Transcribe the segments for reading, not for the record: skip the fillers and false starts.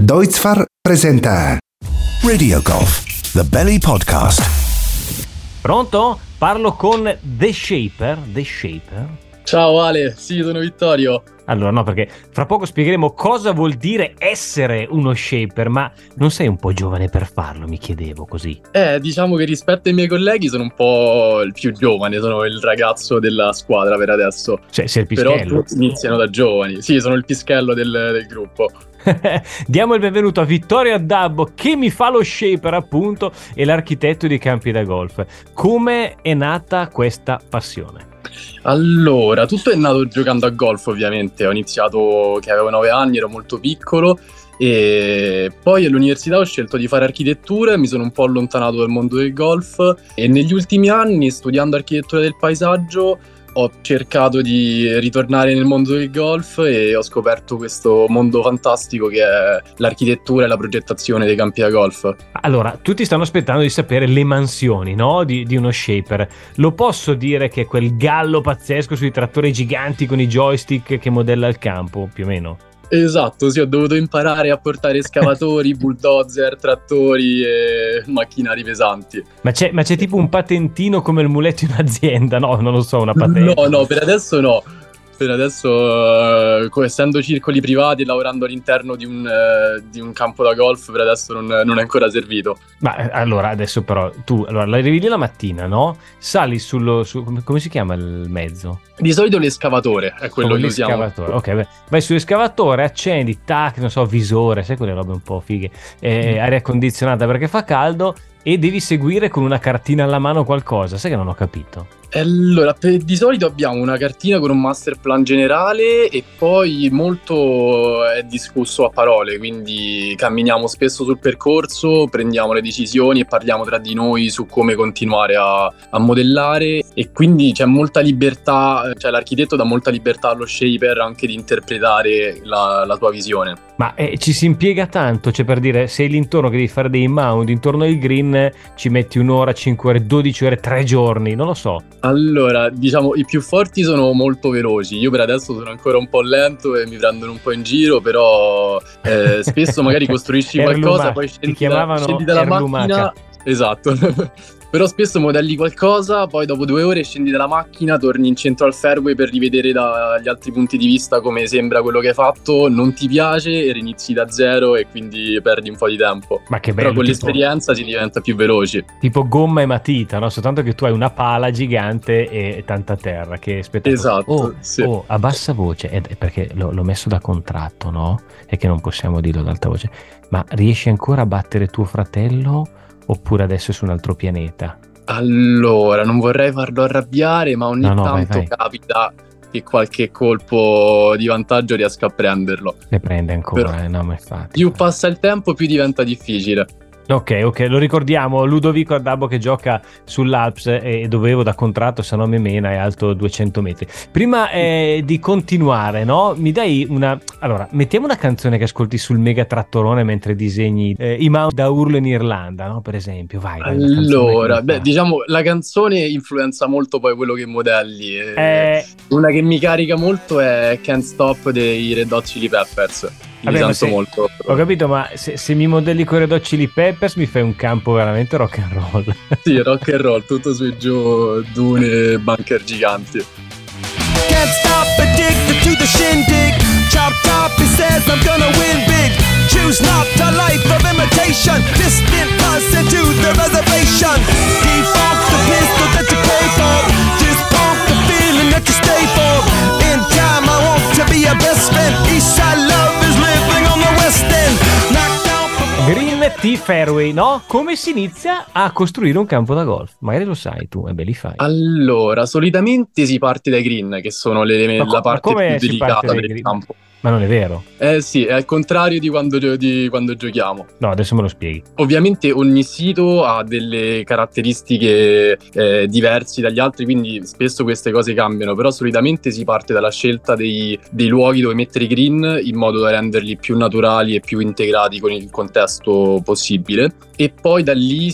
Deutzfar presenta Radio Golf, The Belly Podcast. Pronto? Parlo con The Shaper. Ciao Ale, sì, sono Vittorio. Allora, no, perché fra poco spiegheremo cosa vuol dire essere uno shaper, ma non sei un po' giovane per farlo, mi chiedevo così. Diciamo che rispetto ai miei colleghi sono un po' il più giovane, sono il ragazzo della squadra per adesso. Cioè, sei il pischello. Però tutti iniziano da giovani. Sì, sono il pischello del gruppo. Diamo il benvenuto a Vittorio Addabbo, che mi fa lo shaper appunto, e l'architetto di campi da golf. Come è nata questa passione? Allora, tutto è nato giocando a golf, ovviamente. Ho iniziato che avevo 9 anni, ero molto piccolo, e poi all'università ho scelto di fare architettura e mi sono un po' allontanato dal mondo del golf, e negli ultimi anni, studiando architettura del paesaggio, ho cercato di ritornare nel mondo del golf e ho scoperto questo mondo fantastico che è l'architettura e la progettazione dei campi da golf. Allora, tutti stanno aspettando di sapere le mansioni, no? Di uno shaper. Lo posso dire che è quel gallo pazzesco sui trattori giganti con i joystick che modella il campo, più o meno? Esatto, sì, ho dovuto imparare a portare escavatori, bulldozer, trattori e macchinari pesanti. Ma c'è tipo un patentino come il muletto in azienda? No, non lo so, una patente. No, per adesso no. Per adesso, essendo circoli privati e lavorando all'interno di un campo da golf, per adesso non è ancora servito. Ma allora, adesso però, tu arrivi lì la mattina, no? Sali come si chiama il mezzo? Di solito l'escavatore è quello che usiamo. L'escavatore, ok, vai sull'escavatore, accendi, tac, non so, visore, sai quelle robe un po' fighe, aria condizionata perché fa caldo, e devi seguire con una cartina alla mano qualcosa, sai che non ho capito? Allora, di solito abbiamo una cartina con un master plan generale e poi molto è discusso a parole, quindi camminiamo spesso sul percorso, prendiamo le decisioni e parliamo tra di noi su come continuare a modellare, e quindi c'è molta libertà, cioè l'architetto dà molta libertà allo shaper anche di interpretare la tua visione. Ma ci si impiega tanto, cioè per dire, sei lì intorno che devi fare dei mound intorno al green, ci metti un'ora, 5 ore, 12 ore, 3 giorni, non lo so. Allora, diciamo, i più forti sono molto veloci. Io per adesso sono ancora un po' lento e mi prendono un po' in giro, però spesso magari costruisci qualcosa, poi scendi dalla macchina. Esatto. Però spesso modelli qualcosa, poi dopo 2 ore scendi dalla macchina, torni in centro al fairway per rivedere dagli altri punti di vista come sembra quello che hai fatto, non ti piace e rinizi da zero e quindi perdi un po' di tempo. Ma che bello! Però con l'esperienza si diventa più veloci. Tipo gomma e matita, no? Soltanto che tu hai una pala gigante e tanta terra, che spettacolo. Esatto, sì. A bassa voce, perché l'ho messo da contratto, no? E che non possiamo dirlo ad alta voce, ma riesci ancora a battere tuo fratello? Oppure adesso è su un altro pianeta? Allora, non vorrei farlo arrabbiare, ma ogni tanto vai. Capita che qualche colpo di vantaggio riesca a prenderlo. Ne prende ancora, però, no, ma infatti. Più passa il tempo, più diventa difficile. Ok, lo ricordiamo, Ludovico Addabbo che gioca sull'Alps e dovevo da contratto, se no me mena, è alto 200 metri. Prima di continuare, no? Mi dai allora, mettiamo una canzone che ascolti sul mega trattorone mentre disegni i mount da urlo in Irlanda, no? Per esempio, vai. Allora, diciamo, la canzone influenza molto poi quello che modelli. Una che mi carica molto è Can't Stop dei Red Hot Chili Peppers. Molto. Ho capito, ma se mi modelli con Red Hot Chili Peppers mi fai un campo veramente rock and roll. Sì, rock and roll, tutto su e giù, dune, bunker giganti. Can't stop, addicted to the shindig. Chop top, he says I'm gonna win big. Choose not a life of imitation. Distant us into the reservation. Default the pistol that you pay for. Just pump the feeling that you stay for. In time I want to be your best friend. Eastside love is living on the west end. Knocked out. Green Tea Fairway, no? Come si inizia a costruire un campo da golf? Magari lo sai tu, e li fai. Allora, solitamente si parte dai green, che sono la parte più delicata del campo. Ma non è vero? Sì, è al contrario di quando giochiamo. No, adesso me lo spieghi. Ovviamente ogni sito ha delle caratteristiche diverse dagli altri, quindi spesso queste cose cambiano, però solitamente si parte dalla scelta dei luoghi dove mettere i green in modo da renderli più naturali e più integrati con il contesto possibile, e poi da lì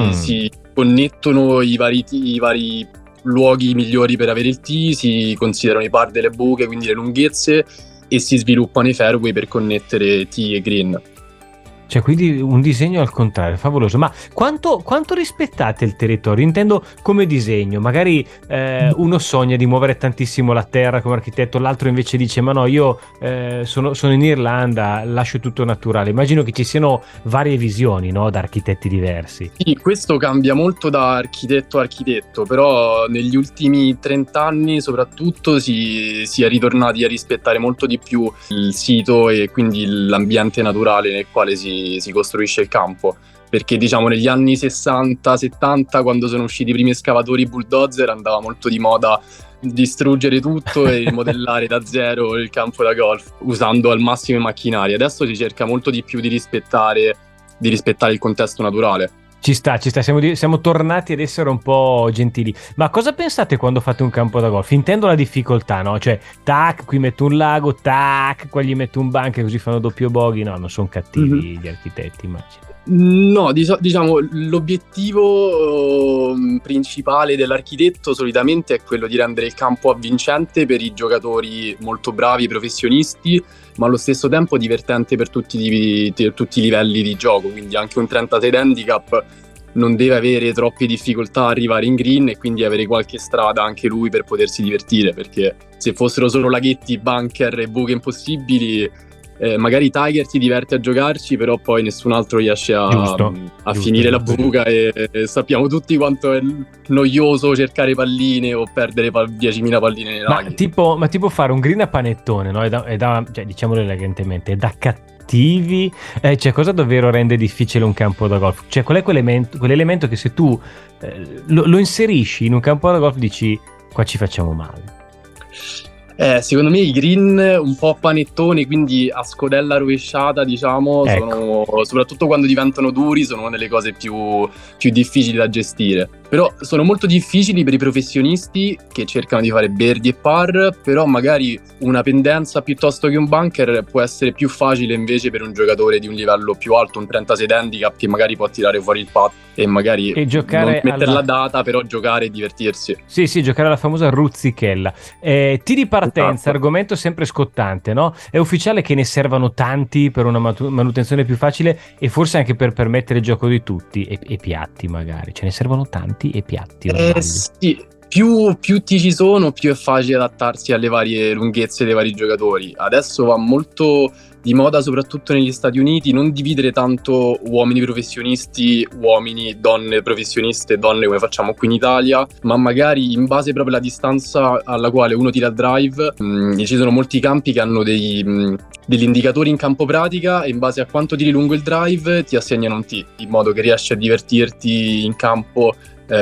si connettono i vari luoghi migliori per avere il tee, si considerano i par delle buche, quindi le lunghezze, e si sviluppano i fairway per connettere tee e green. Cioè, quindi un disegno al contrario, favoloso. Ma quanto rispettate il territorio? Intendo come disegno. Magari uno sogna di muovere tantissimo la terra come architetto, l'altro invece dice ma no, io sono in Irlanda, lascio tutto naturale. Immagino che ci siano varie visioni, no, da architetti diversi. Sì, questo cambia molto da architetto a architetto, però negli ultimi 30 anni soprattutto si è ritornati a rispettare molto di più il sito e quindi l'ambiente naturale nel quale si costruisce il campo, perché diciamo negli anni 60-70, quando sono usciti i primi escavatori bulldozer, andava molto di moda distruggere tutto e rimodellare da zero il campo da golf usando al massimo i macchinari. Adesso si cerca molto di più di rispettare il contesto naturale. Ci sta, siamo tornati ad essere un po' gentili. Ma cosa pensate quando fate un campo da golf? Intendo la difficoltà, no? Cioè, tac, qui metto un lago, tac, qua gli metto un bunker, così fanno doppio bogey. No, non sono cattivi gli architetti, immagino. No, diciamo l'obiettivo principale dell'architetto solitamente è quello di rendere il campo avvincente per i giocatori molto bravi, professionisti, ma allo stesso tempo divertente per tutti i livelli di gioco. Quindi anche un 36 handicap non deve avere troppe difficoltà a arrivare in green e quindi avere qualche strada anche lui per potersi divertire, perché se fossero solo laghetti, bunker e buche impossibili, magari Tiger si diverte a giocarci, però poi nessun altro riesce a finire la buca e sappiamo tutti quanto è noioso cercare palline o perdere 10.000 palline nei laghi. Ma tipo fare un green a panettone, no? Cioè, diciamolo elegantemente, è da cattivi. Cioè, cosa davvero rende difficile un campo da golf? Cioè, qual è quell'elemento che se tu lo inserisci in un campo da golf dici qua ci facciamo male? Secondo me i green un po' a panettone, quindi a scodella rovesciata, diciamo, ecco. Soprattutto quando diventano duri, sono una delle cose più difficili da gestire. Però sono molto difficili per i professionisti che cercano di fare birdie e par, però magari una pendenza piuttosto che un bunker può essere più facile invece per un giocatore di un livello più alto, un 36 handicap che magari può tirare fuori il putt e magari giocare non mettere la data, però giocare e divertirsi. Sì, giocare alla famosa ruzzichella. Tiri partenza, esatto. Argomento sempre scottante, no? È ufficiale che ne servano tanti per una manutenzione più facile e forse anche per permettere il gioco di tutti e piatti magari, ce ne servono tanti e piatti. Sì, più ti ci sono, più è facile adattarsi alle varie lunghezze dei vari giocatori. Adesso va molto di moda, soprattutto negli Stati Uniti, non dividere tanto uomini professionisti, uomini, donne professioniste, donne come facciamo qui in Italia, ma magari in base proprio alla distanza alla quale uno tira il drive. Ci sono molti campi che hanno degli indicatori in campo pratica e in base a quanto tiri lungo il drive ti assegnano un tee, in modo che riesci a divertirti in campo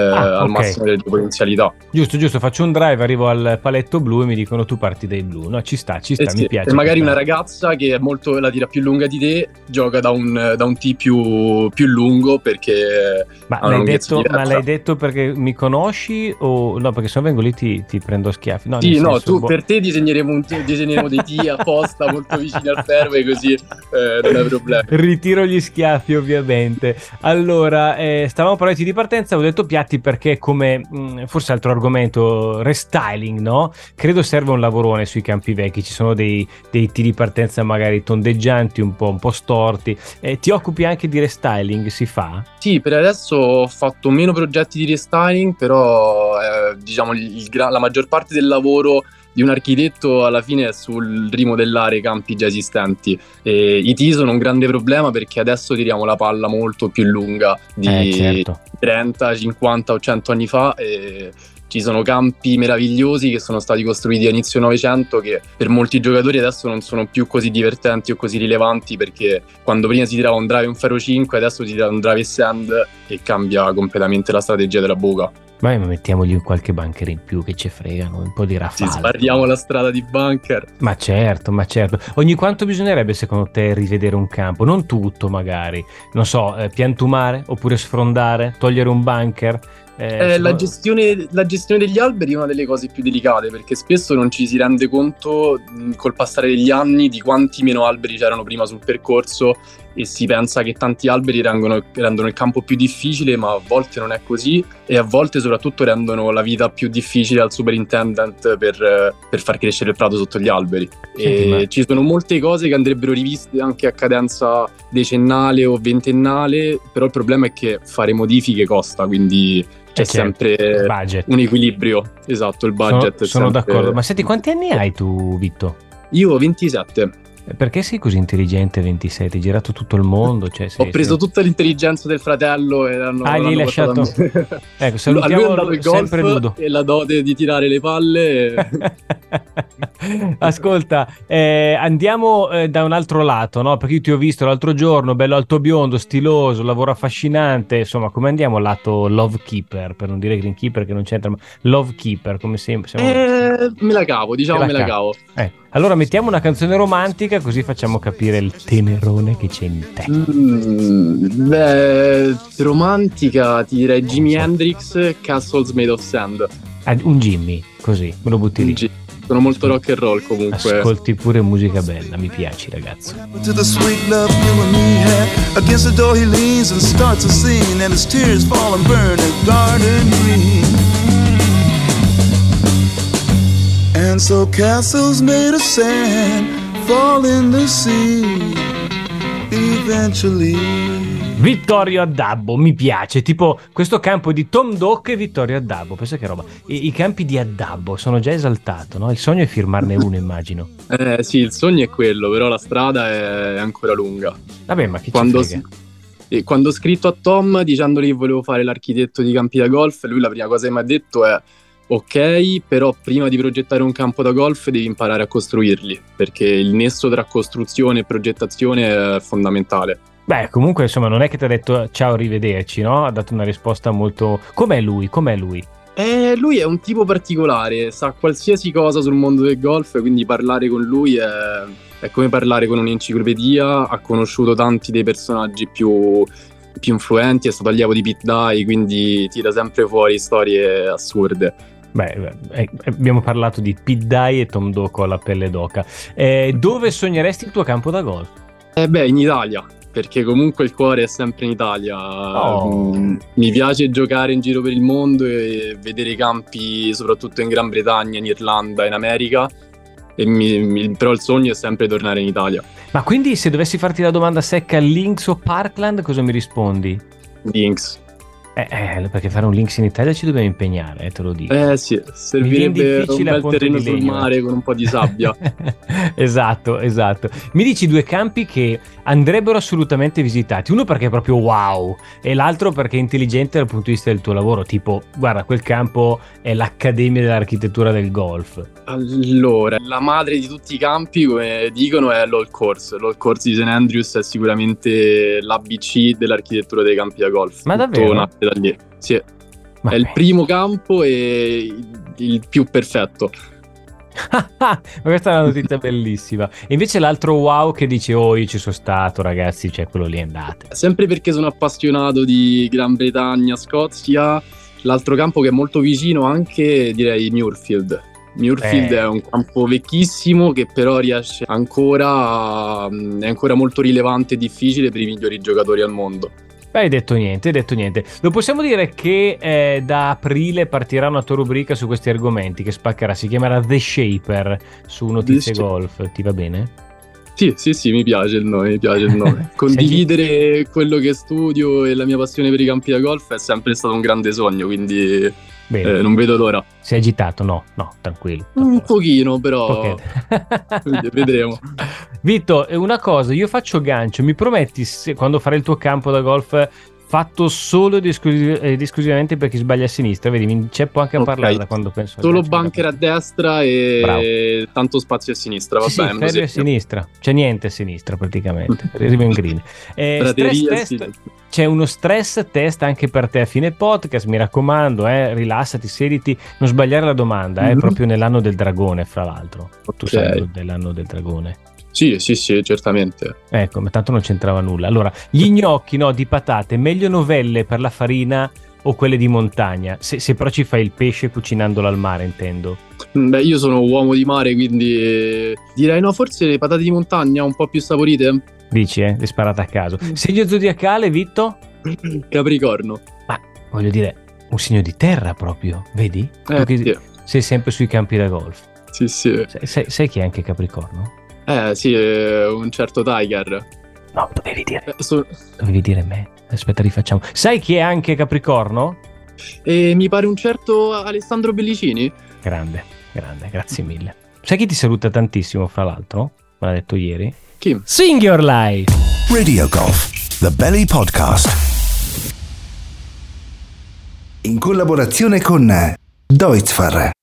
al massimo delle tue potenzialità. Giusto, faccio un drive, arrivo al paletto blu e mi dicono tu parti dai blu. No, ci sta, sì. Mi piace. E magari una ragazza che è molto la tira più lunga di te gioca da un tee più lungo perché ma l'hai detto perché mi conosci o no? Perché se no vengo lì ti prendo schiaffi. No, sì, no, per te disegneremo dei tee apposta molto vicini al fairway, così non hai problemi. Ritiro gli schiaffi ovviamente. Allora, stavamo parlando di partenza, ho detto piatti perché come forse altro argomento, restyling, no? Credo serva un lavorone sui campi vecchi, ci sono dei tiri di partenza magari tondeggianti, un po' storti. Ti occupi anche di restyling, si fa? Sì, per adesso ho fatto meno progetti di restyling, però diciamo la maggior parte del lavoro di un architetto alla fine è sul rimodellare campi già esistenti. I tee sono un grande problema perché adesso tiriamo la palla molto più lunga di certo. 30, 50 o 100 anni fa e ci sono campi meravigliosi che sono stati costruiti a inizio Novecento che per molti giocatori adesso non sono più così divertenti o così rilevanti, perché quando prima si tirava un drive e un ferro 5 adesso si tira un drive e sand e cambia completamente la strategia della buca. Ma mettiamogli un qualche bunker in più, che ci fregano, un po' di rafale. Sì, sbarriamo la strada di bunker. Ma certo. Ogni quanto bisognerebbe secondo te rivedere un campo? Non tutto magari, non so, piantumare oppure sfrondare, togliere un bunker, La gestione degli alberi è una delle cose più delicate, perché spesso non ci si rende conto col passare degli anni di quanti meno alberi c'erano prima sul percorso, e si pensa che tanti alberi rendono il campo più difficile, ma a volte non è così, e a volte soprattutto rendono la vita più difficile al superintendent per far crescere il prato sotto gli alberi. Ci sono molte cose che andrebbero riviste anche a cadenza decennale o ventennale, però il problema è che fare modifiche costa, quindi c'è sempre un equilibrio. Esatto, il budget. Sono d'accordo. Ma senti, quanti anni hai tu, Vitto? Io 27. Perché sei così intelligente, 26? Hai girato tutto il mondo? Ho preso tutta l'intelligenza del fratello e l'hanno gli hai lasciato. Ecco, salutiamo sempre Ludo. E la dote di tirare le palle. Ascolta, andiamo da un altro lato, no? Perché io ti ho visto l'altro giorno, bello alto biondo, stiloso, lavoro affascinante. Insomma, come andiamo lato Love Keeper, per non dire Greenkeeper che non c'entra, ma Love Keeper, come sempre. Me la cavo, me la cavo. Allora mettiamo una canzone romantica, così facciamo capire il tenerone che c'è in te. Romantica, ti direi Jimi Hendrix, Castles Made of Sand. Un Jimmy, così, me lo butti lì. Sono molto rock and roll comunque. Ascolti pure musica bella, mi piaci ragazzo. To the sweet love you and me had. Against the door he leans and starts a scene, and his tears fall and burn a garden green. And so castles made of sand fall in the sea eventually. Vittorio Addabbo, mi piace, tipo questo campo di Tom Dock e Vittorio Addabbo, pensa che roba. I campi di Addabbo, sono già esaltato, no? Il sogno è firmarne uno, immagino. Sì, il sogno è quello, però la strada è ancora lunga. Vabbè, ma chi ci frega? Quando ho scritto a Tom dicendogli che volevo fare l'architetto di campi da golf, lui la prima cosa che mi ha detto è: ok, però prima di progettare un campo da golf devi imparare a costruirli, perché il nesso tra costruzione e progettazione è fondamentale. Beh, comunque, insomma, non è che ti ha detto ciao, arrivederci, no? Ha dato una risposta molto... Com'è lui? Lui è un tipo particolare, sa qualsiasi cosa sul mondo del golf, quindi parlare con lui è come parlare con un'enciclopedia. Ha conosciuto tanti dei personaggi più influenti, è stato allievo di Pete Dye, quindi tira sempre fuori storie assurde. Abbiamo parlato di Pete Dye e Tom Dock alla pelle d'oca. Dove sogneresti il tuo campo da golf? In Italia, perché comunque il cuore è sempre in Italia. Mi piace giocare in giro per il mondo e vedere i campi soprattutto in Gran Bretagna, in Irlanda, in America, però il sogno è sempre tornare in Italia. Ma quindi se dovessi farti la domanda secca, Links o Parkland, cosa mi rispondi? Links. Perché fare un Links in Italia ci dobbiamo impegnare, te lo dico. Sì, servirebbe un bel terreno sul mare con un po' di sabbia. Esatto. Mi dici due campi che andrebbero assolutamente visitati, uno perché è proprio wow e l'altro perché è intelligente dal punto di vista del tuo lavoro, tipo guarda, quel campo è l'Accademia dell'Architettura del Golf. Allora, la madre di tutti i campi, come dicono, è l'Old Course. L'Old Course di St. Andrews è sicuramente l'ABC dell'architettura dei campi da golf. Ma davvero? Da lì. Sì, è il primo campo e il più perfetto. Ma questa è una notizia bellissima. E invece l'altro wow che dice: io ci sono stato, ragazzi, cioè quello lì, andate. Sempre perché sono appassionato di Gran Bretagna, Scozia. L'altro campo che è molto vicino anche, direi Muirfield. Muirfield è un campo vecchissimo che però riesce è ancora molto rilevante e difficile per i migliori giocatori al mondo. Hai detto niente. Lo possiamo dire che da aprile partirà una tua rubrica su questi argomenti che spaccherà, si chiamerà The Shaper su Notizie Golf, ti va bene? Sì, mi piace il nome. Condividere quello che studio e la mia passione per i campi da golf è sempre stato un grande sogno, quindi non vedo l'ora. Sei agitato? No, tranquillo. Un pochino, però vedremo. Vitto, una cosa, io faccio gancio, mi prometti quando farai il tuo campo da golf fatto solo ed esclusivamente per chi sbaglia a sinistra, vedi, mi inceppo anche a parlare da quando penso solo bunker a destra e tanto spazio a sinistra, va bene. Ferri a sinistra, c'è niente a sinistra praticamente, arrivo in green. C'è uno stress test anche per te a fine podcast, mi raccomando, rilassati, sediti, non sbagliare la domanda, proprio nell'anno del dragone, fra l'altro. Tu sai dell'anno del dragone? Sì, certamente. Ecco, ma tanto non c'entrava nulla. Allora, gli gnocchi di patate, meglio novelle per la farina o quelle di montagna? Se però ci fai il pesce cucinandolo al mare, intendo. Beh, io sono uomo di mare, quindi direi no, forse le patate di montagna un po' più saporite. Dici, le sparate a caso. Segno zodiacale, Vitto? Capricorno. Ma voglio dire, un segno di terra proprio, vedi? Tu che sì. Sei sempre sui campi da golf. Sì, sì. Sai chi è anche Capricorno? Sì, un certo Tiger. No, dovevi dire me. Aspetta, rifacciamo. Sai chi è anche Capricorno? Mi pare un certo Alessandro Bellicini. Grande, grazie mille. Sai chi ti saluta tantissimo, fra l'altro? Me l'ha detto ieri. Chi? Sing Your Life. Radio Golf, The Belly Podcast. In collaborazione con Deutzfahr.